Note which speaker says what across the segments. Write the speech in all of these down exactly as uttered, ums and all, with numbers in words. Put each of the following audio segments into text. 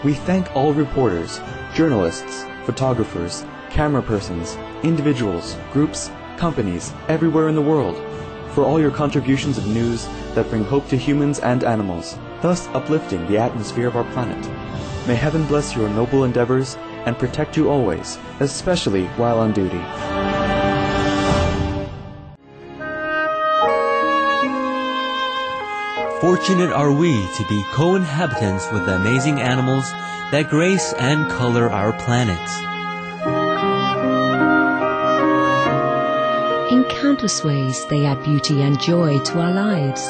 Speaker 1: We thank all reporters, journalists, photographers, camera persons, individuals, groups, companies, everywhere in the world, for all your contributions of news that bring hope to humans and animals, thus uplifting the atmosphere of our planet. May heaven bless your noble endeavors and protect you always, especially while on duty.
Speaker 2: Fortunate are we to be co-inhabitants with the amazing animals that grace and color our planet.
Speaker 3: In countless ways, they add beauty and joy to our lives.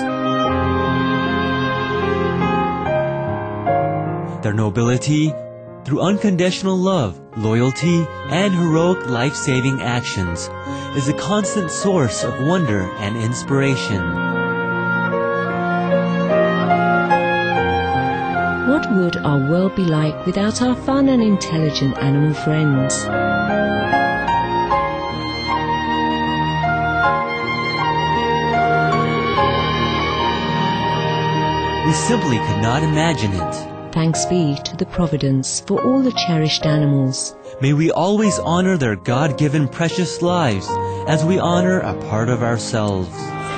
Speaker 2: Their nobility, through unconditional love, loyalty, and heroic life-saving actions, is a constant source of wonder and inspiration.
Speaker 3: What would our world be like without our fun and intelligent animal friends?
Speaker 2: We simply could not imagine it.
Speaker 3: Thanks be to the Providence for all the cherished animals.
Speaker 2: May we always honor their God-given precious lives as we honor a part of ourselves.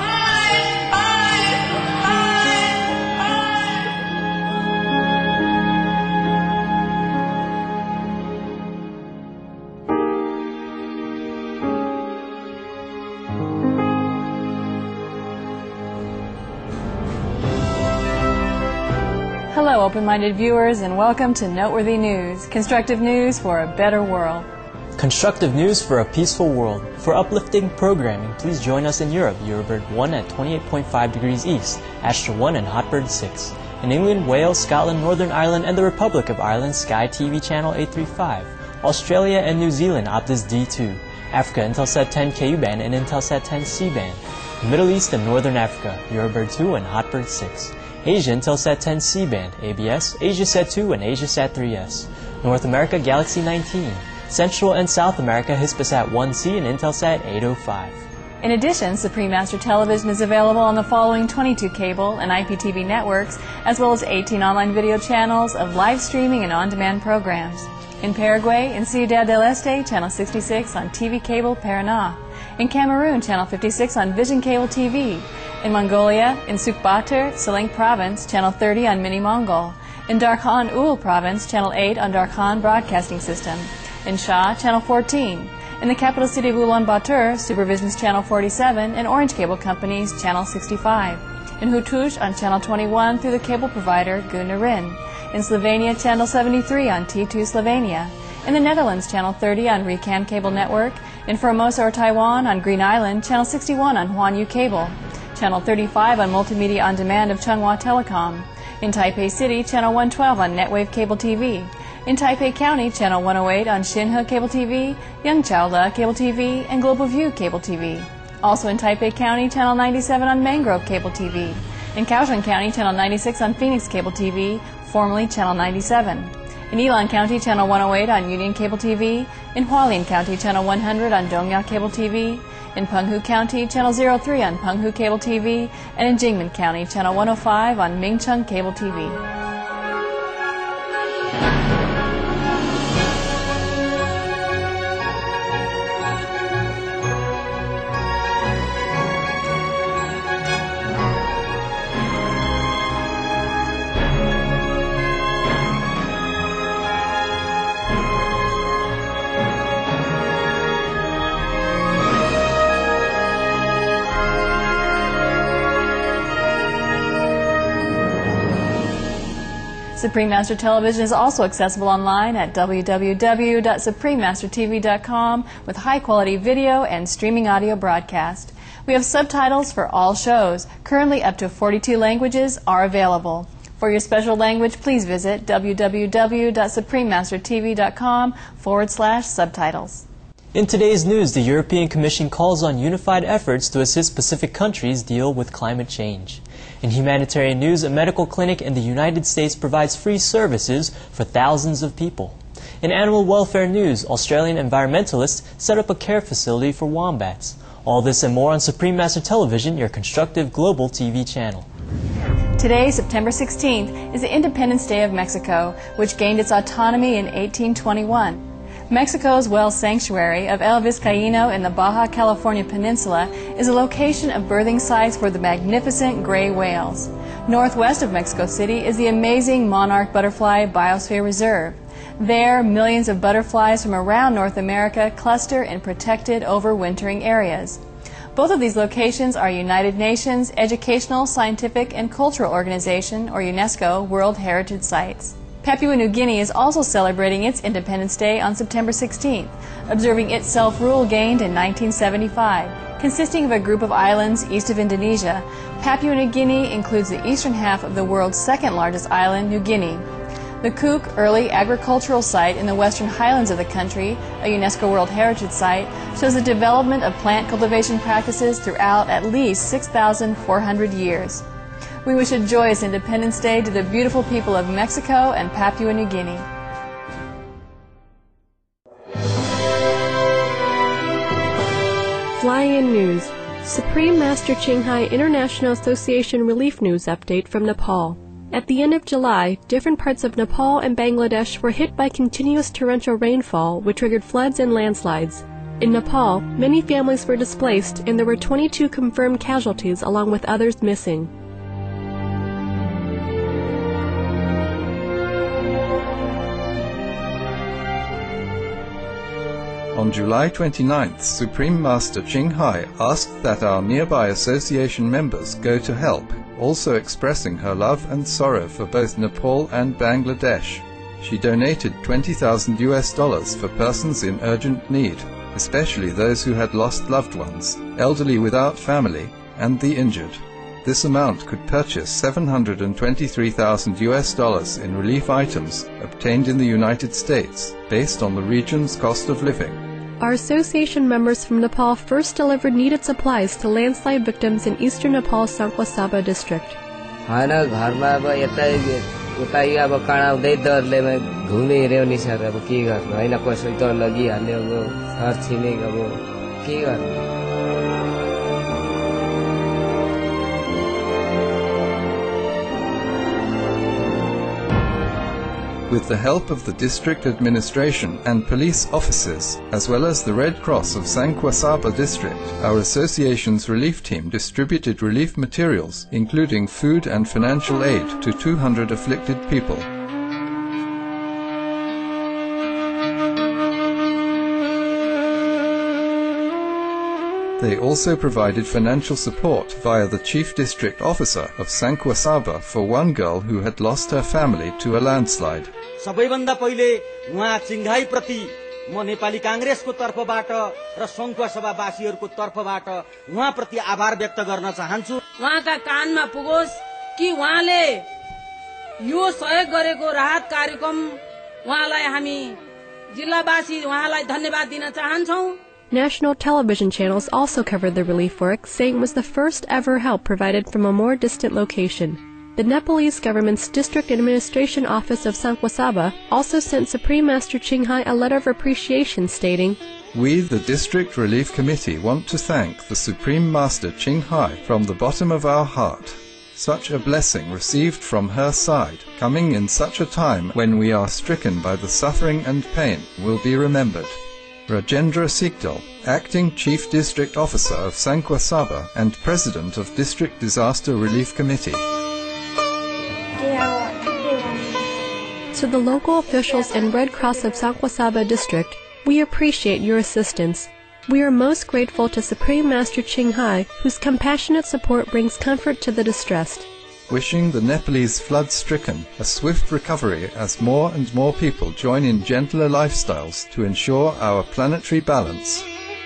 Speaker 4: Hello, open-minded viewers, and welcome to Noteworthy News, constructive news for a better world.
Speaker 5: Constructive news for a peaceful world. For uplifting programming, please join us in Europe, Eurobird one at twenty-eight point five degrees east, Astra one and Hotbird six. In England, Wales, Scotland, Northern Ireland, and the Republic of Ireland, Sky T V channel eight thirty-five. Australia and New Zealand, Optus D two. Africa, Intelsat ten Ku band and Intelsat ten C band. Middle East and Northern Africa, Eurobird two and Hotbird six. Asia, Intelsat ten C band, A B S, AsiaSat two and AsiaSat three S. North America, Galaxy nineteen. Central and South America, Hispasat one C and Intelsat eight oh five.
Speaker 4: In addition, Supreme Master Television is available on the following twenty-two cable and I P T V networks, as well as eighteen online video channels of live streaming and on-demand programs. In Paraguay, in Ciudad del Este, channel sixty-six on T V Cable Paraná. In Cameroon, channel fifty-six on Vision Cable T V. In Mongolia, in Sukbatur, Seleng Province, channel thirty on Mini Mongol. In Darkhan Ul Province, channel eight on Darkhan Broadcasting System. In Shah, channel fourteen. In the capital city of Ulaanbaatar, Supervision's channel forty-seven and Orange Cable Company's channel sixty-five. In Hutuj on channel twenty-one through the cable provider Gunarin. In Slovenia, channel seventy-three on T two Slovenia. In the Netherlands, channel thirty on Recam Cable Network. In Formosa or Taiwan on Green Island, channel sixty-one on Huanyu Cable. Channel thirty-five on Multimedia On Demand of Changhua Telecom. In Taipei City, channel one twelve on Netwave Cable T V. In Taipei County, channel one oh eight on Xinhe Cable T V, Yangchaola Cable T V, and Global View Cable T V. Also in Taipei County, channel ninety-seven on Mangrove Cable T V. In Kaohsiung County, channel ninety-six on Phoenix Cable T V, formerly channel ninety-seven. In Yilan County, channel one oh eight on Union Cable T V. In Hualien County, channel one hundred on Dongya Cable T V. In Penghu County, channel oh three on Penghu Cable T V. And in Jingmen County, channel one oh five on Mingcheng Cable T V. Supreme Master Television is also accessible online at w w w dot supreme master t v dot com with high-quality video and streaming audio broadcast. We have subtitles for all shows. Currently, up to forty-two languages are available. For your special language, please visit w w w dot supreme master t v dot com forward slash subtitles.
Speaker 5: In today's news, the European Commission calls on unified efforts to assist Pacific countries deal with climate change. In humanitarian news, a medical clinic in the United States provides free services for thousands of people. In animal welfare news, Australian environmentalists set up a care facility for wombats. All this and more on Supreme Master Television, your constructive global T V channel.
Speaker 4: Today, September sixteenth, is the Independence Day of Mexico, which gained its autonomy in eighteen twenty-one. Mexico's whale sanctuary of El Vizcaíno in the Baja California Peninsula is a location of birthing sites for the magnificent gray whales. Northwest of Mexico City is the amazing Monarch Butterfly Biosphere Reserve. There, millions of butterflies from around North America cluster in protected overwintering areas. Both of these locations are United Nations Educational, Scientific, and Cultural Organization, or UNESCO, World Heritage Sites. Papua New Guinea is also celebrating its Independence Day on September sixteenth, observing its self-rule gained in nineteen seventy-five. Consisting of a group of islands east of Indonesia, Papua New Guinea includes the eastern half of the world's second-largest island, New Guinea. The Cook Early Agricultural Site in the western highlands of the country, a UNESCO World Heritage Site, shows the development of plant cultivation practices throughout at least six thousand four hundred years. We wish a joyous Independence Day to the beautiful people of Mexico and Papua New Guinea.
Speaker 6: Fly-in news. Supreme Master Ching Hai International Association Relief News Update from Nepal. At the end of July, different parts of Nepal and Bangladesh were hit by continuous torrential rainfall, which triggered floods and landslides. In Nepal, many families were displaced, and there were twenty-two confirmed casualties along with others missing.
Speaker 7: On July twenty-ninth, Supreme Master Ching Hai asked that our nearby association members go to help, also expressing her love and sorrow for both Nepal and Bangladesh. She donated twenty thousand U S dollars for persons in urgent need, especially those who had lost loved ones, elderly without family, and the injured. This amount could purchase seven hundred twenty-three thousand U S dollars in relief items obtained in the United States, based on the region's cost of living.
Speaker 6: Our association members from Nepal first delivered needed supplies to landslide victims in eastern Nepal's Sankhwasabha district.
Speaker 8: हैन घरमा अब यता उता अब काँडाउँदै डरले घुमे हेर्यो नि sir अब के गर्नु हैन कसै डर लगिहाल्यो अब छर छिमेक अब के गर्नु.
Speaker 7: With the help of the district administration and police officers, as well as the Red Cross of Sankhwasabha district, our association's relief team distributed relief materials, including food and financial aid, to two hundred afflicted people. They also provided financial support via the chief district officer of Sankhwasabha for one girl who had lost her family to a landslide.
Speaker 9: सबैभन्दा पहिले उहाँ चिङहाई प्रति म नेपाली कांग्रेसको तर्फबाट र संखुवासभा वासीहरूको तर्फबाट उहाँ प्रति आभार व्यक्त गर्न चाहन्छु.
Speaker 10: उहाँका कानमा पुगोस् कि उहाँले यो सहयोग गरेको राहत कार्यक्रम उहाँलाई हामी जिल्लावासी उहाँलाई धन्यवाद दिन चाहन्छौं.
Speaker 6: National television channels also covered the relief work, saying it was the first ever help provided from a more distant location. The Nepalese government's District Administration Office of Sankhwasabha also sent Supreme Master Ching Hai a letter of appreciation stating,
Speaker 7: We, the District Relief Committee, want to thank the Supreme Master Ching Hai from the bottom of our heart. Such a blessing received from her side, coming in such a time when we are stricken by the suffering and pain, will be remembered. Rajendra Sikdal, Acting Chief District Officer of Sankhwasabha and President of District Disaster Relief Committee.
Speaker 6: To the local officials and Red Cross of Sankhwasabha district, we appreciate your assistance. We are most grateful to Supreme Master Ching Hai, whose compassionate support brings comfort to the distressed.
Speaker 7: Wishing the Nepalese flood-stricken a swift recovery as more and more people join in gentler lifestyles to ensure our planetary balance.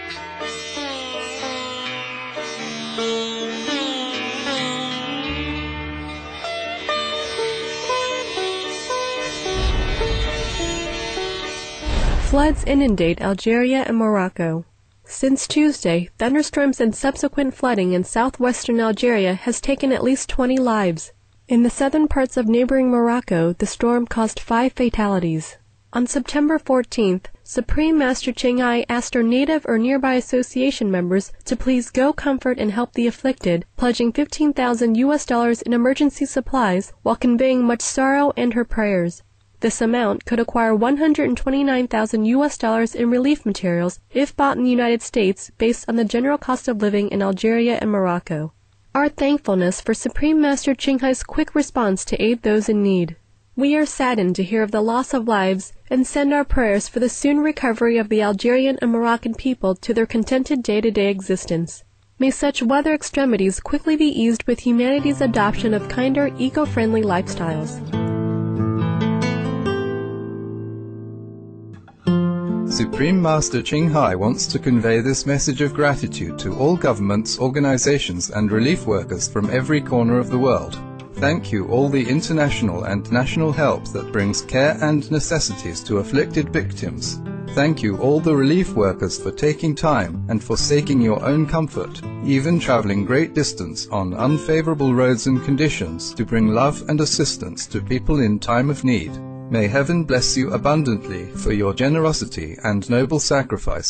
Speaker 6: Floods inundate Algeria and Morocco. Since Tuesday, thunderstorms and subsequent flooding in southwestern Algeria has taken at least twenty lives. In the southern parts of neighboring Morocco, the storm caused five fatalities. On September fourteenth, Supreme Master Ching Hai asked our native or nearby association members to please go comfort and help the afflicted, pledging fifteen thousand U S dollars in emergency supplies while conveying much sorrow and her prayers. This amount could acquire one hundred twenty-nine thousand U S dollars in relief materials if bought in the United States based on the general cost of living in Algeria and Morocco. Our thankfulness for Supreme Master Ching Hai's quick response to aid those in need. We are saddened to hear of the loss of lives and send our prayers for the soon recovery of the Algerian and Moroccan people to their contented day-to-day existence. May such weather extremities quickly be eased with humanity's adoption of kinder, eco-friendly lifestyles.
Speaker 7: Supreme Master Ching Hai wants to convey this message of gratitude to all governments, organizations, and relief workers from every corner of the world. Thank you all the international and national help that brings care and necessities to afflicted victims. Thank you all the relief workers for taking time and forsaking your own comfort, even traveling great distance on unfavorable roads and conditions to bring love and assistance to people in time of need. May heaven bless you abundantly for your generosity and noble sacrifice.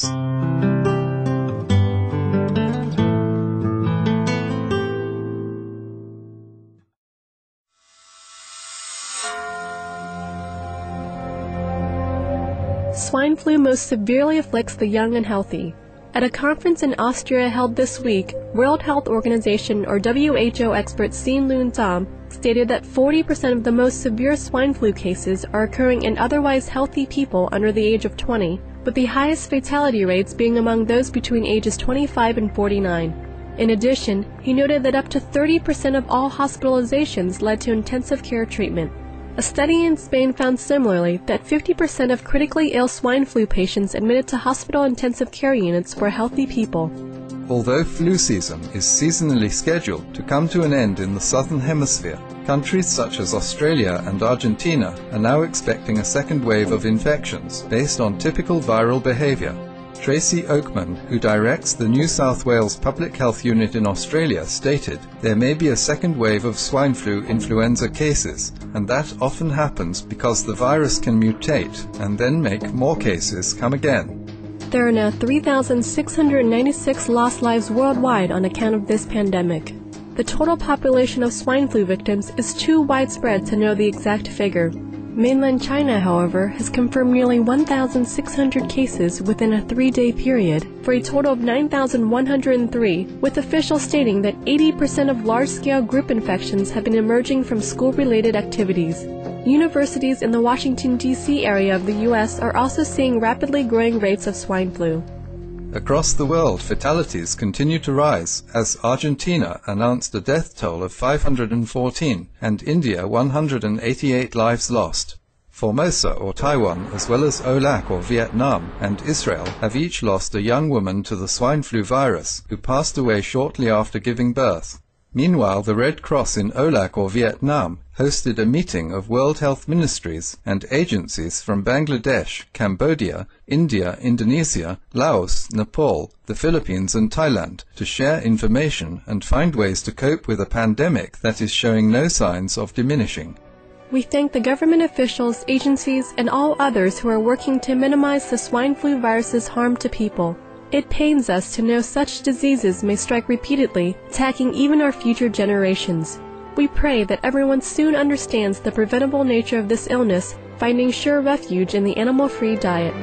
Speaker 6: Swine flu most severely afflicts the young and healthy. At a conference in Austria held this week, World Health Organization or W H O expert Sien Lun Tam stated that forty percent of the most severe swine flu cases are occurring in otherwise healthy people under the age of twenty, with the highest fatality rates being among those between ages twenty-five and forty-nine. In addition, he noted that up to thirty percent of all hospitalizations led to intensive care treatment. A study in Spain found similarly that fifty percent of critically ill swine flu patients admitted to hospital intensive care units were healthy people.
Speaker 7: Although flu season is seasonally scheduled to come to an end in the southern hemisphere, countries such as Australia and Argentina are now expecting a second wave of infections based on typical viral behavior. Tracy Oakman, who directs the New South Wales Public Health Unit in Australia, stated, "There may be a second wave of swine flu influenza cases, and that often happens because the virus can mutate and then make more cases come again."
Speaker 6: There are now three thousand six hundred ninety-six lost lives worldwide on account of this pandemic. The total population of swine flu victims is too widespread to know the exact figure. Mainland China, however, has confirmed nearly one thousand six hundred cases within a three-day period, for a total of nine thousand one hundred three, with officials stating that eighty percent of large-scale group infections have been emerging from school-related activities. Universities in the Washington, D C area of the U S are also seeing rapidly growing rates of swine flu.
Speaker 7: Across the world, fatalities continue to rise as Argentina announced a death toll of five hundred fourteen and India one hundred eighty-eight lives lost. Formosa or Taiwan, as well as Olac or Vietnam and Israel, have each lost a young woman to the swine flu virus who passed away shortly after giving birth. Meanwhile, the Red Cross in Olac or Vietnam hosted a meeting of World Health Ministries and agencies from Bangladesh, Cambodia, India, Indonesia, Laos, Nepal, the Philippines and Thailand to share information and find ways to cope with a pandemic that is showing no signs of diminishing.
Speaker 6: We thank the government officials, agencies, and all others who are working to minimize the swine flu virus's harm to people. It pains us to know such diseases may strike repeatedly, attacking even our future generations. We pray that everyone soon understands the preventable nature of this illness, finding sure refuge in the animal-free diet.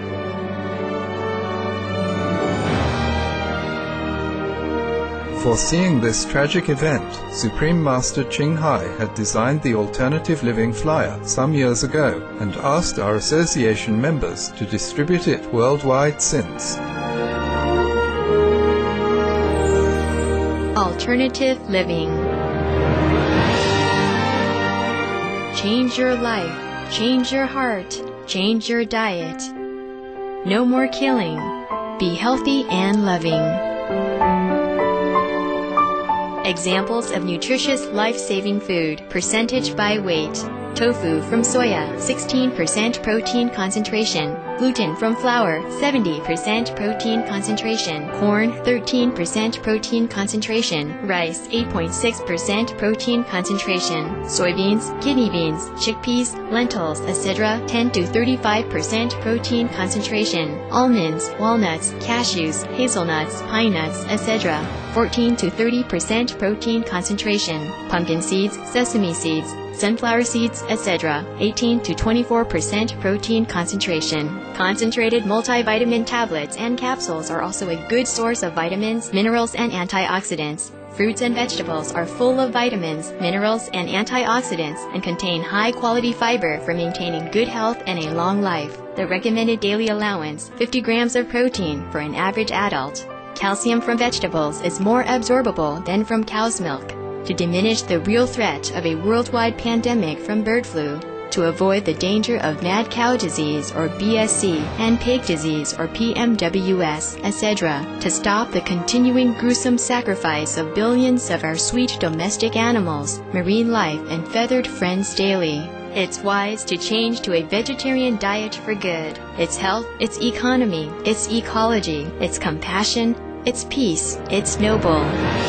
Speaker 7: Foreseeing this tragic event, Supreme Master Ching Hai had designed the Alternative Living Flyer some years ago and asked our association members to distribute it worldwide since.
Speaker 11: Alternative Living. Change your life, change your heart, change your diet. No more killing. Be healthy and loving. Examples of nutritious life-saving food, percentage by weight. Tofu from soya, sixteen percent protein concentration, Gluten from flour, seventy percent protein concentration. Corn, thirteen percent protein concentration. Rice, eight point six percent protein concentration. Soybeans, kidney beans, chickpeas, lentils, et cetera, ten to thirty-five percent protein concentration. Almonds, walnuts, cashews, hazelnuts, pine nuts, et cetera, fourteen to thirty percent protein concentration. Pumpkin seeds, sesame seeds, sunflower seeds, et cetera, eighteen to twenty-four percent protein concentration. Concentrated multivitamin tablets and capsules are also a good source of vitamins, minerals, and antioxidants. Fruits and vegetables are full of vitamins, minerals, and antioxidants and contain high-quality fiber for maintaining good health and a long life. The recommended daily allowance, fifty grams of protein for an average adult. Calcium from vegetables is more absorbable than from cow's milk. To diminish the real threat of a worldwide pandemic from bird flu, to avoid the danger of mad cow disease or B S C and pig disease or P M W S, et cetera, to stop the continuing gruesome sacrifice of billions of our sweet domestic animals, marine life, and feathered friends daily. It's wise to change to a vegetarian diet for good. It's health, it's economy, it's ecology, it's compassion, it's peace, it's noble.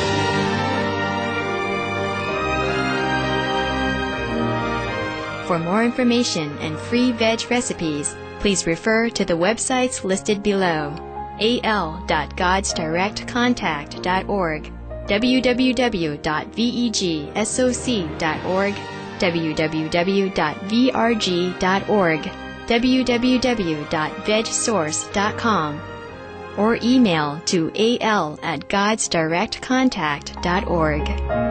Speaker 11: For more information and free veg recipes, please refer to the websites listed below: a l dot gods direct contact dot org, w w w dot vegsoc dot org, w w w dot v r g dot org, w w w dot veg source dot com, or email to a l at gods direct contact dot org.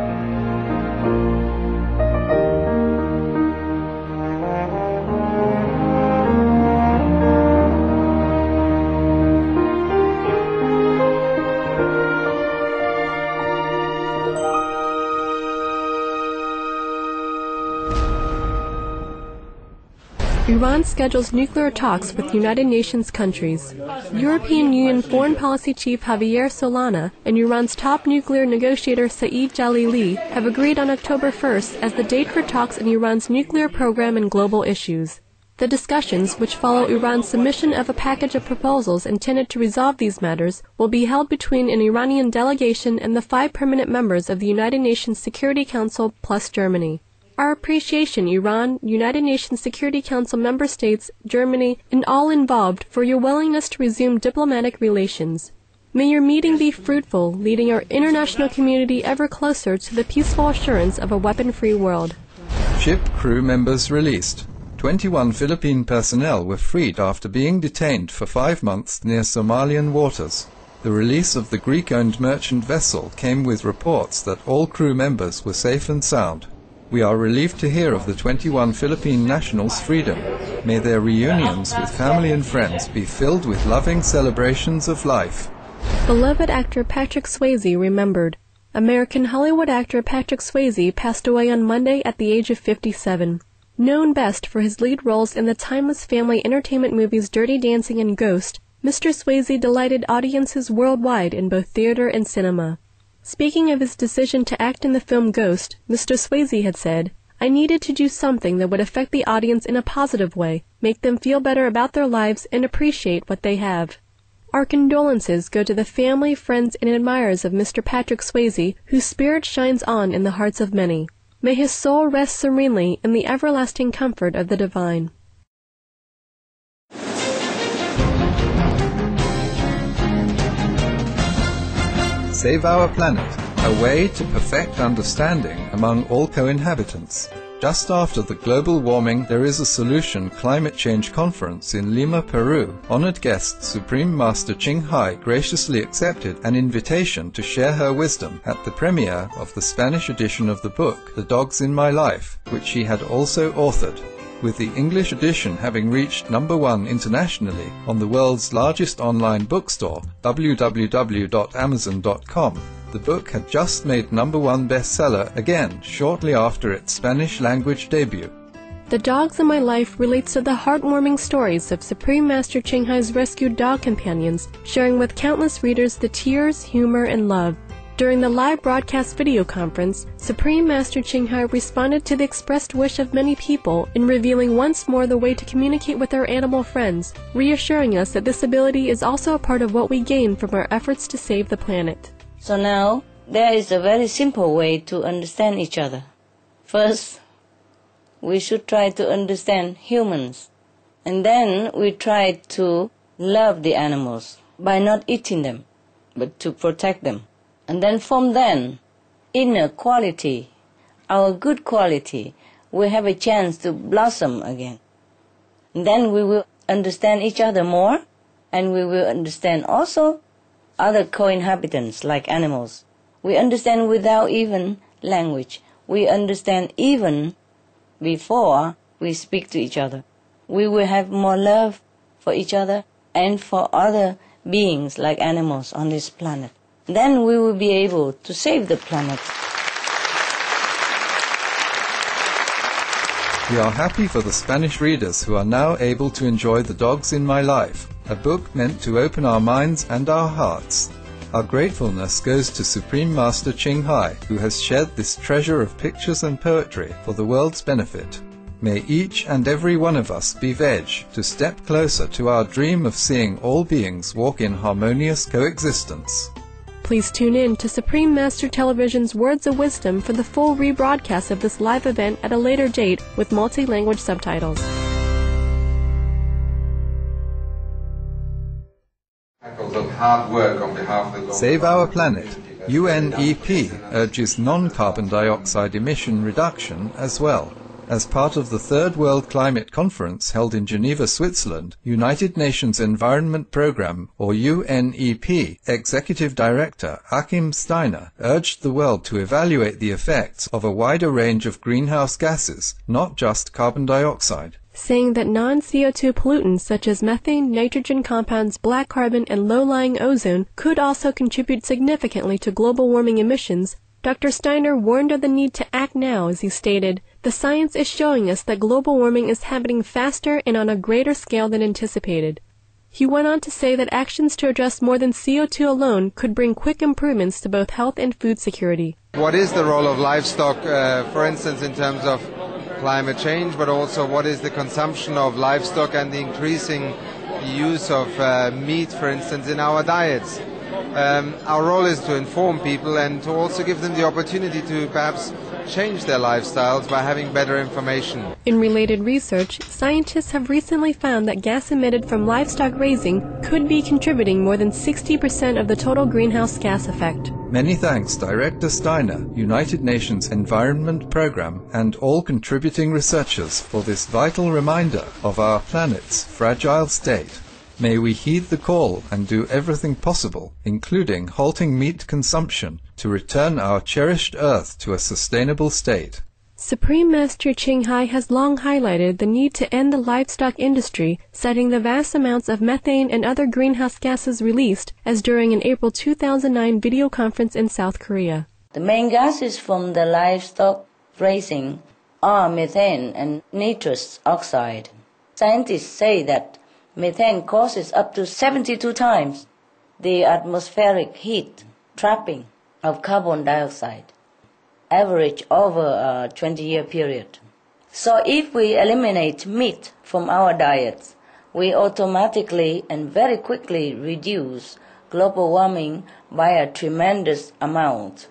Speaker 6: Iran schedules nuclear talks with United Nations countries. European Union Foreign Policy Chief Javier Solana and Iran's top nuclear negotiator Saeed Jalili have agreed on October first as the date for talks in Iran's nuclear program and global issues. The discussions, which follow Iran's submission of a package of proposals intended to resolve these matters, will be held between an Iranian delegation and the five permanent members of the United Nations Security Council plus Germany. Our appreciation, Iran, United Nations Security Council member states, Germany, and all involved for your willingness to resume diplomatic relations. May your meeting be fruitful, leading our international community ever closer to the peaceful assurance of a weapon-free world.
Speaker 7: Ship crew members released. twenty-one Philippine personnel were freed after being detained for five months near Somalian waters. The release of the Greek-owned merchant vessel came with reports that all crew members were safe and sound. We are relieved to hear of the twenty-one Philippine nationals' freedom. May their reunions with family and friends be filled with loving celebrations of life.
Speaker 6: Beloved actor Patrick Swayze remembered. American Hollywood actor Patrick Swayze passed away on Monday at the age of fifty-seven. Known best for his lead roles in the timeless family entertainment movies Dirty Dancing and Ghost, Mister Swayze delighted audiences worldwide in both theater and cinema. Speaking of his decision to act in the film Ghost, Mister Swayze had said, "I needed to do something that would affect the audience in a positive way, make them feel better about their lives and appreciate what they have." Our condolences go to the family, friends, and admirers of Mister Patrick Swayze, whose spirit shines on in the hearts of many. May his soul rest serenely in the everlasting comfort of the divine.
Speaker 7: Save Our Planet, a way to perfect understanding among all co-inhabitants. Just after the global warming There is a Solution Climate Change Conference in Lima, Peru, honored guest Supreme Master Ching Hai graciously accepted an invitation to share her wisdom at the premiere of the Spanish edition of the book, The Dogs in My Life, which she had also authored. With the English edition having reached number one internationally on the world's largest online bookstore, w w w dot amazon dot com, the book had just made number one bestseller again shortly after its Spanish-language debut.
Speaker 6: The Dogs in My Life relates to the heartwarming stories of Supreme Master Ching Hai's rescued dog companions, sharing with countless readers the tears, humor, and love. During the live broadcast video conference, Supreme Master Ching Hai responded to the expressed wish of many people in revealing once more the way to communicate with our animal friends, reassuring us that this ability is also a part of what we gain from our efforts to save the planet.
Speaker 12: So now, there is a very simple way to understand each other. First, we should try to understand humans, and then we try to love the animals by not eating them, but to protect them. And then from then, inner quality, our good quality, will have a chance to blossom again. And then we will understand each other more, and we will understand also other co-inhabitants like animals. We understand without even language. We understand even before we speak to each other. We will have more love for each other and for other beings like animals on this planet. Then we will be able to save the planet.
Speaker 7: We are happy for the Spanish readers who are now able to enjoy The Dogs in My Life, a book meant to open our minds and our hearts. Our gratefulness goes to Supreme Master Ching Hai, who has shared this treasure of pictures and poetry for the world's benefit. May each and every one of us be veg to step closer to our dream of seeing all beings walk in harmonious coexistence.
Speaker 6: Please tune in to Supreme Master Television's Words of Wisdom for the full rebroadcast of this live event at a later date with multi-language subtitles.
Speaker 13: Of hard work on behalf of the
Speaker 7: Save Our Planet. U N E P urges non-carbon dioxide emission reduction as well. As part of the Third World Climate Conference held in Geneva, Switzerland, United Nations Environment Programme, or U N E P, Executive Director Achim Steiner urged the world to evaluate the effects of a wider range of greenhouse gases, not just carbon dioxide,
Speaker 6: saying that non-C O two pollutants such as methane, nitrogen compounds, black carbon, and low-lying ozone could also contribute significantly to global warming emissions. Doctor Steiner warned of the need to act now as he stated, "The science is showing us that global warming is happening faster and on a greater scale than anticipated." He went on to say that actions to address more than C O two alone could bring quick improvements to both health and food security.
Speaker 13: What is the role of livestock, uh, for instance, in terms of climate change, but also what is the consumption of livestock and the increasing use of uh, meat, for instance, in our diets? Um, our role is to inform people and to also give them the opportunity to perhaps change their lifestyles by having better information.
Speaker 6: In related research, scientists have recently found that gas emitted from livestock raising could be contributing more than sixty percent of the total greenhouse gas effect.
Speaker 7: Many thanks Director Steiner, United Nations Environment Programme, and all contributing researchers for this vital reminder of our planet's fragile state. May we heed the call and do everything possible, including halting meat consumption, to return our cherished Earth to a sustainable state.
Speaker 6: Supreme Master Ching Hai has long highlighted the need to end the livestock industry, citing the vast amounts of methane and other greenhouse gases released, as during an April two thousand nine video conference in South Korea.
Speaker 12: The main gases from the livestock raising are methane and nitrous oxide. Scientists say that methane causes up to seventy-two times the atmospheric heat trapping of carbon dioxide, average over a twenty-year period. So if we eliminate meat from our diets, we automatically and very quickly reduce global warming by a tremendous amount,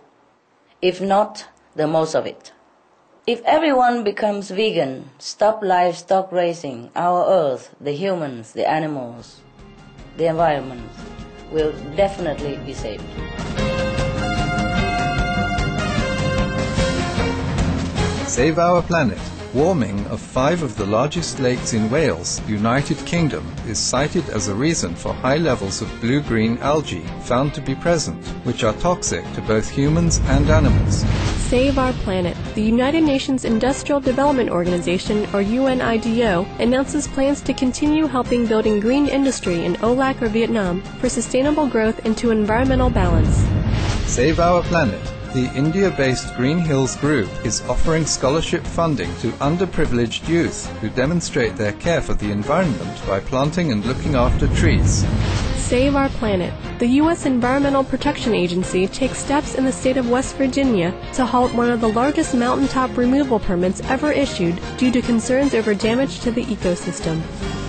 Speaker 12: if not the most of it. If everyone becomes vegan, stop livestock raising, our earth, the humans, the animals, the environment will definitely be saved.
Speaker 7: Save Our Planet. Warming of five of the largest lakes in Wales, United Kingdom, is cited as a reason for high levels of blue-green algae found to be present, which are toxic to both humans and animals.
Speaker 6: Save Our Planet. The United Nations Industrial Development Organization, or U N I D O, announces plans to continue helping building green industry in O L A C or Vietnam for sustainable growth and to environmental balance.
Speaker 7: Save Our Planet. The India-based Green Hills Group is offering scholarship funding to underprivileged youth who demonstrate their care for the environment by planting and looking after trees.
Speaker 6: Save Our Planet. The U S Environmental Protection Agency takes steps in the state of West Virginia to halt one of the largest mountaintop removal permits ever issued due to concerns over damage to the ecosystem.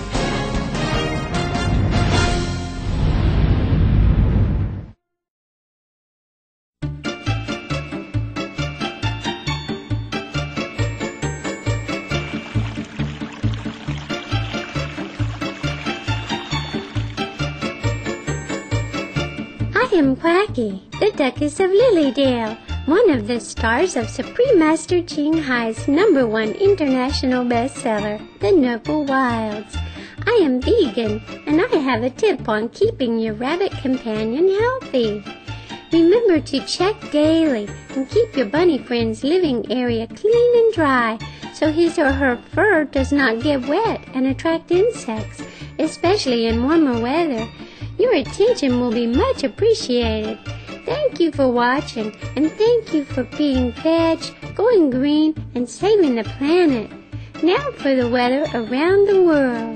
Speaker 14: I am Quacky, the Duchess of Lilydale, one of the stars of Supreme Master Ching Hai's number one international bestseller, The Noble Wilds. I am vegan, and I have a tip on keeping your rabbit companion healthy. Remember to check daily and keep your bunny friend's living area clean and dry so his or her fur does not get wet and attract insects, especially in warmer weather. Your attention will be much appreciated. Thank you for watching, and thank you for being veg, going green, and saving the planet. Now for the weather around the world.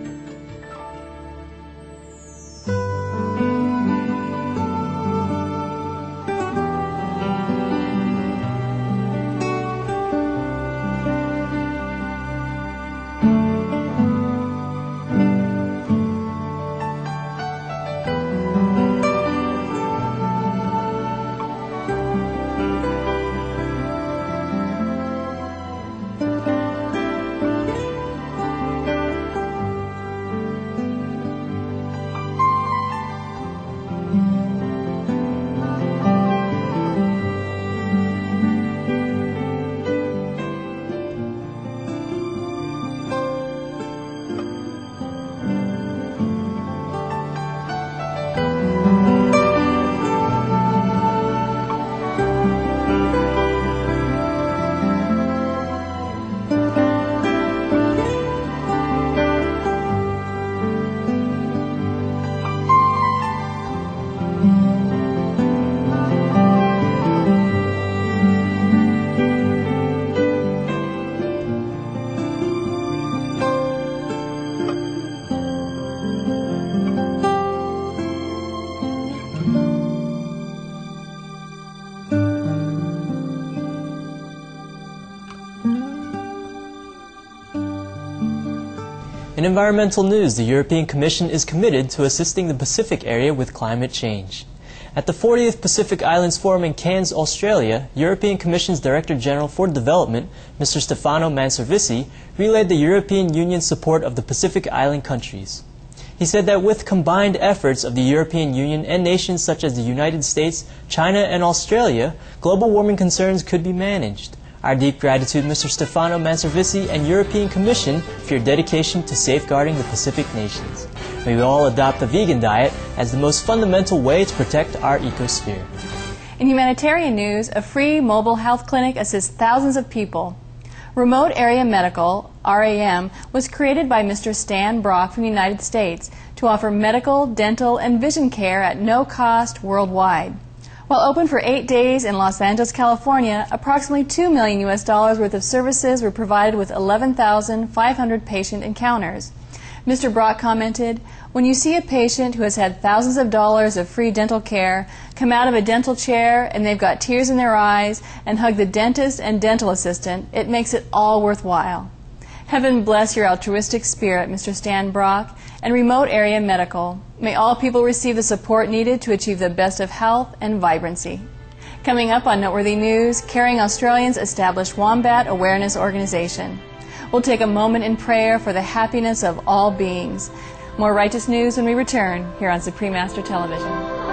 Speaker 5: In environmental news, the European Commission is committed to assisting the Pacific area with climate change. At the fortieth Pacific Islands Forum in Cairns, Australia, European Commission's Director General for Development, Mister Stefano Manservisi, relayed the European Union's support of the Pacific Island countries. He said that with combined efforts of the European Union and nations such as the United States, China, and Australia, global warming concerns could be managed. Our deep gratitude, Mister Stefano Manservisi and European Commission, for your dedication to safeguarding the Pacific nations. May we all adopt the vegan diet as the most fundamental way to protect our ecosphere.
Speaker 4: In humanitarian news, a free mobile health clinic assists thousands of people. Remote Area Medical, R A M, was created by Mister Stan Brock from the United States to offer medical, dental, and vision care at no cost worldwide. While open for eight days in Los Angeles, California, approximately two million U S dollars worth of services were provided with eleven thousand five hundred patient encounters. Mister Brock commented, "When you see a patient who has had thousands of dollars of free dental care come out of a dental chair and they've got tears in their eyes and hug the dentist and dental assistant, it makes it all worthwhile." Heaven bless your altruistic spirit, Mister Stan Brock, and Remote Area Medical. May all people receive the support needed to achieve the best of health and vibrancy. Coming up on Noteworthy News, Caring Australians established Wombat Awareness Organization. We'll take a moment in prayer for the happiness of all beings. More righteous news when we return here on Supreme Master Television.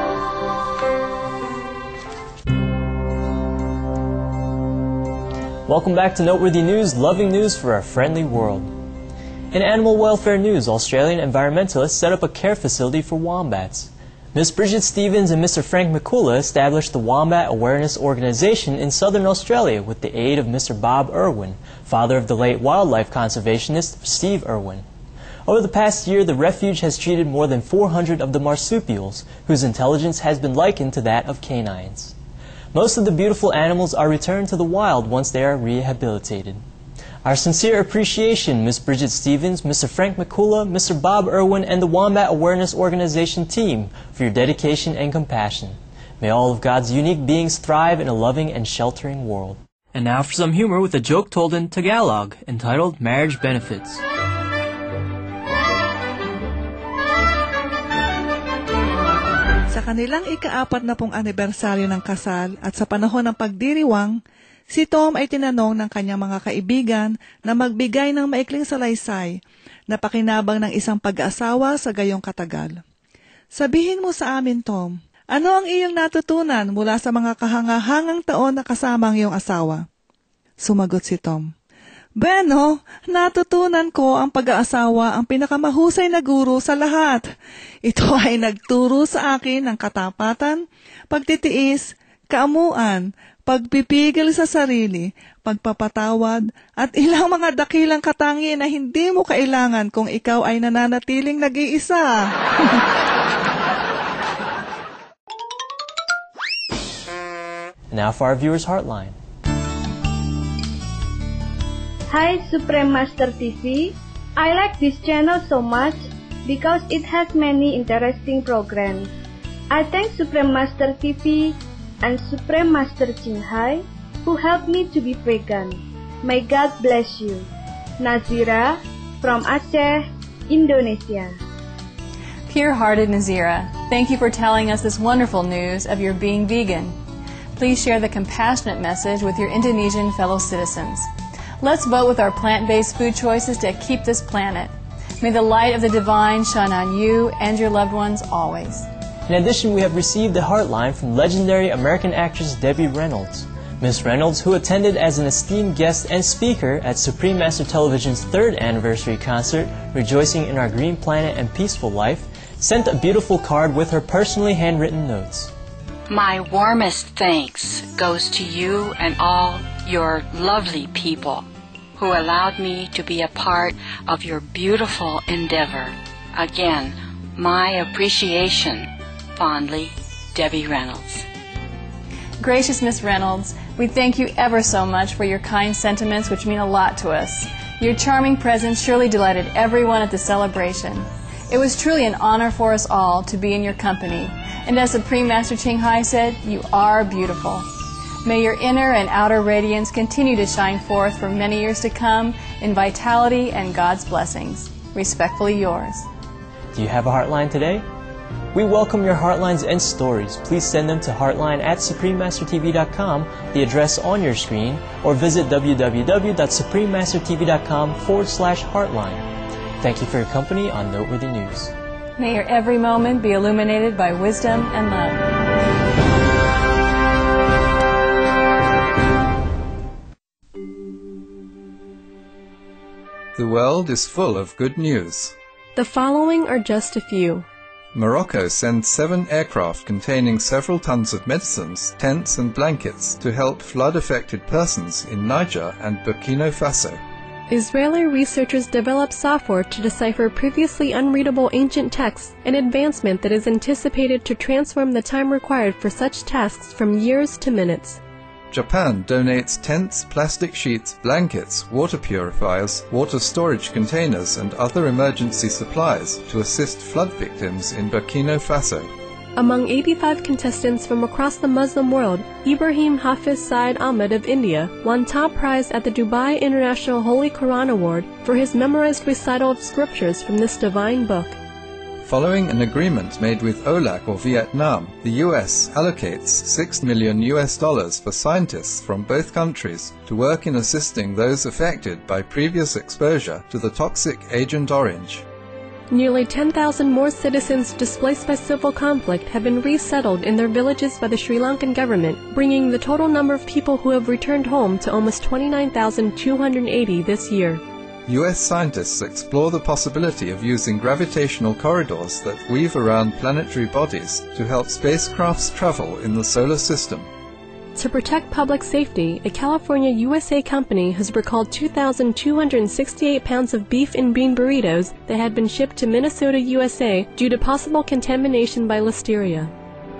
Speaker 5: Welcome back to Noteworthy News, loving news for our friendly world. In animal welfare news, Australian environmentalists set up a care facility for wombats. Miss Bridget Stevens and Mister Frank McCullough established the Wombat Awareness Organization in southern Australia with the aid of Mister Bob Irwin, father of the late wildlife conservationist Steve Irwin. Over the past year, the refuge has treated more than four hundred of the marsupials, whose intelligence has been likened to that of canines. Most of the beautiful animals are returned to the wild once they are rehabilitated. Our sincere appreciation, Miz Bridget Stevens, Mister Frank McCullough, Mister Bob Irwin, and the Wombat Awareness Organization team for your dedication and compassion. May all of God's unique beings thrive in a loving and sheltering world. And now for some humor with a joke told in Tagalog, entitled Marriage Benefits.
Speaker 15: Sa kanilang ikaapat na pong anibersaryo ng kasal at sa panahon ng pagdiriwang, si Tom ay tinanong ng kanyang mga kaibigan na magbigay ng maikling salaysay na pakinabang ng isang pag-asawa sa gayong katagal. Sabihin mo sa amin, Tom, ano ang iyong natutunan mula sa mga kahangahangang taon na kasama ang iyong asawa? Sumagot si Tom, Bueno, natutunan ko ang pag-aasawa ang pinakamahusay na guro sa lahat. Ito ay nagturo sa akin ng katapatan, pagtitiis, kaamuan, pagpipigil sa sarili, pagpapatawad, at ilang mga dakilang katangian na hindi mo kailangan kung ikaw ay nananatiling nag-iisa.
Speaker 5: Now for our viewers' Heartline.
Speaker 16: Hi, Supreme Master T V. I like this channel so much because it has many interesting programs. I thank Supreme Master T V and Supreme Master Ching Hai who helped me to be vegan. May God bless you. Nazira from Aceh, Indonesia.
Speaker 4: Pure-hearted Nazira, thank you for telling us this wonderful news of your being vegan. Please share the compassionate message with your Indonesian fellow citizens. Let's vote with our plant-based food choices to keep this planet. May the light of the divine shine on you and your loved ones always.
Speaker 5: In addition, we have received a Heartline from legendary American actress Debbie Reynolds. Miz Reynolds, who attended as an esteemed guest and speaker at Supreme Master Television's third anniversary concert, Rejoicing in Our Green Planet and Peaceful Life, sent a beautiful card with her personally handwritten notes.
Speaker 17: My warmest thanks goes to you and all your lovely people who allowed me to be a part of your beautiful endeavor. Again, my appreciation. Fondly, Debbie Reynolds.
Speaker 4: Gracious Miss Reynolds, we thank you ever so much for your kind sentiments, which mean a lot to us. Your charming presence surely delighted everyone at the celebration. It was truly an honor for us all to be in your company, and as Supreme Master Ching Hai said, you are beautiful. May your inner and outer radiance continue to shine forth for many years to come in vitality and God's blessings. Respectfully yours.
Speaker 5: Do you have a Heartline today? We welcome your Heartlines and stories. Please send them to heartline at supreme master t v dot com, the address on your screen, or visit w w w dot supreme master t v dot com forward slash heartline. Thank you for your company on Noteworthy News.
Speaker 4: May your every moment be illuminated by wisdom and love.
Speaker 7: The world is full of good news.
Speaker 6: The following are just a few.
Speaker 7: Morocco sends seven aircraft containing several tons of medicines, tents and blankets to help flood-affected persons in Niger and Burkina Faso.
Speaker 6: Israeli researchers develop software to decipher previously unreadable ancient texts, an advancement that is anticipated to transform the time required for such tasks from years to minutes.
Speaker 7: Japan donates tents, plastic sheets, blankets, water purifiers, water storage containers and other emergency supplies to assist flood victims in Burkina Faso.
Speaker 6: Among eighty-five contestants from across the Muslim world, Ibrahim Hafiz Said Ahmed of India won top prize at the Dubai International Holy Quran Award for his memorized recital of scriptures from this divine book.
Speaker 7: Following an agreement made with O L A C or Vietnam, the U S allocates six million U S dollars for scientists from both countries to work in assisting those affected by previous exposure to the toxic Agent Orange.
Speaker 6: Nearly ten thousand more citizens displaced by civil conflict have been resettled in their villages by the Sri Lankan government, bringing the total number of people who have returned home to almost twenty-nine thousand two hundred eighty this year.
Speaker 7: U S scientists explore the possibility of using gravitational corridors that weave around planetary bodies to help spacecrafts travel in the solar system.
Speaker 6: To protect public safety, a California U S A company has recalled two thousand two hundred sixty-eight pounds of beef and bean burritos that had been shipped to Minnesota, U S A due to possible contamination by Listeria.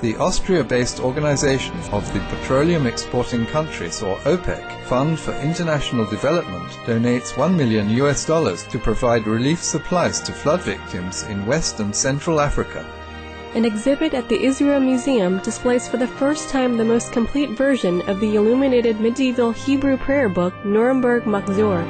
Speaker 7: The Austria-based organization of the Petroleum Exporting Countries, or OPEC, Fund for International Development, donates one million U S dollars to provide relief supplies to flood victims in West and Central Africa.
Speaker 6: An exhibit at the Israel Museum displays for the first time the most complete version of the illuminated medieval Hebrew prayer book, Nuremberg Machzor.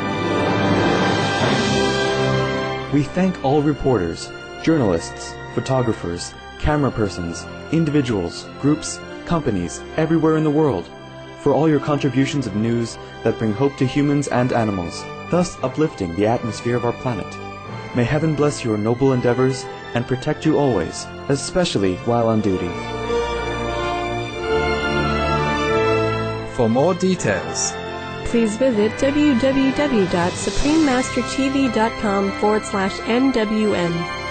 Speaker 1: We thank all reporters, journalists, photographers, camera persons, individuals, groups, companies, everywhere in the world, for all your contributions of news that bring hope to humans and animals, thus uplifting the atmosphere of our planet. May heaven bless your noble endeavors and protect you always, especially while on duty.
Speaker 7: For more details,
Speaker 6: please visit w w w dot supreme master t v dot com forward slash N W M.